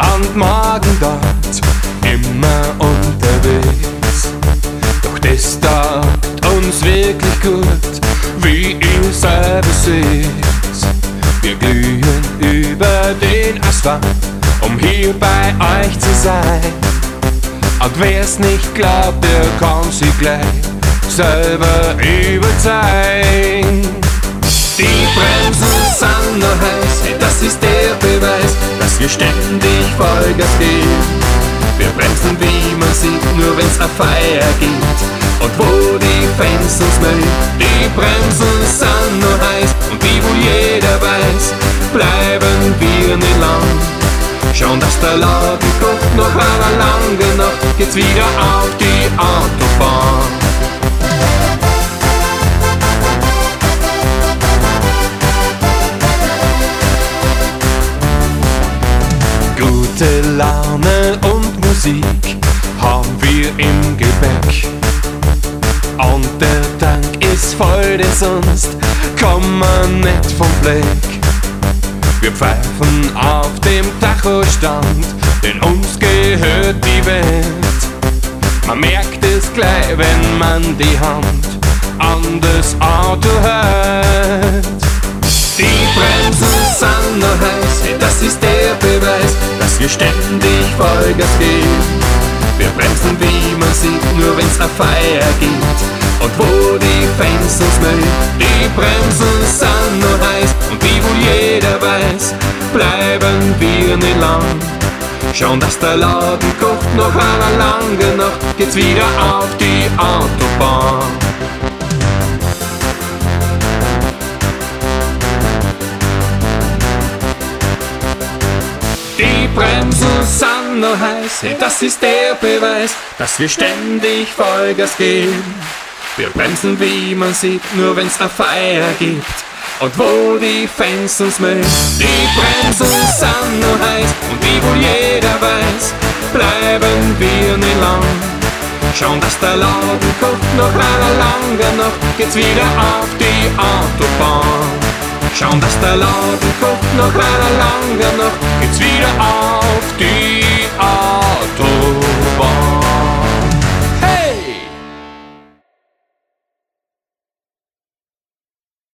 und morgen dort immer unterwegs. Doch das taugt uns wirklich gut, wie ihr selber seht. Wir glühen über den Asphalt, um hier bei euch zu sein. Und wer's nicht glaubt, der kann sich gleich selber überzeugen. Die Bremsen sind noch heiß, das ist der Beweis, dass wir ständig Vollgas geben. Wir bremsen, wie man sieht, nur wenn's auf Feier geht und wo die Fans uns mögen. Die Bremsen sind noch heiß und wie wohl jeder weiß, bleiben wir nicht lang. Schauen, dass der Laden kocht, nach einer langen Nacht geht's wieder auf die Autobahn. Gute Laune und Musik haben wir im Gepäck. Und der Tank ist voll, denn sonst kommen wir nicht vom Fleck. Wir pfeifen auf dem Tachostand, denn uns gehört die Welt. Man merkt es gleich, wenn man die Hand an das Auto hört. Die Bremsen sind noch heiß, das ist der Beweis, dass wir ständig Vollgas geben. Wir bremsen, wie man sieht, nur wenn's auf Feier geht und wo die Fans uns mögen. Die Bremsen sind noch heiß und wie wohl jeder weiß, bleiben wir nicht lang. Schauen, dass der Laden kocht, nach einer langen Nacht geht's wieder auf die Autobahn. Die Bremsen sind noch heiß, das ist der Beweis, dass wir ständig Vollgas geben. Wir bremsen, wie man sieht, nur wenn's eine Feier gibt und wo die Fans uns mögen. Die Bremsen sind noch heiß und wie wohl jeder weiß, bleiben wir nicht lang. Schauen, dass der Laden kocht, nach einer langen Nacht geht's wieder auf die Autobahn. Schauen, dass der Laden kocht, nach einer langen Nacht geht's wieder auf die